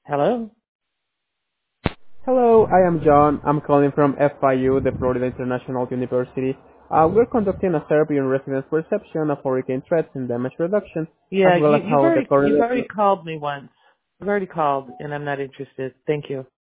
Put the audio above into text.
Hello? Hello, I am John. I'm calling from FIU, the Florida International University. We're conducting a survey on residents' perception of hurricane threats and damage reduction, as Yeah, well as how the you've current. already called me once. You've already called, and I'm not interested. Thank you.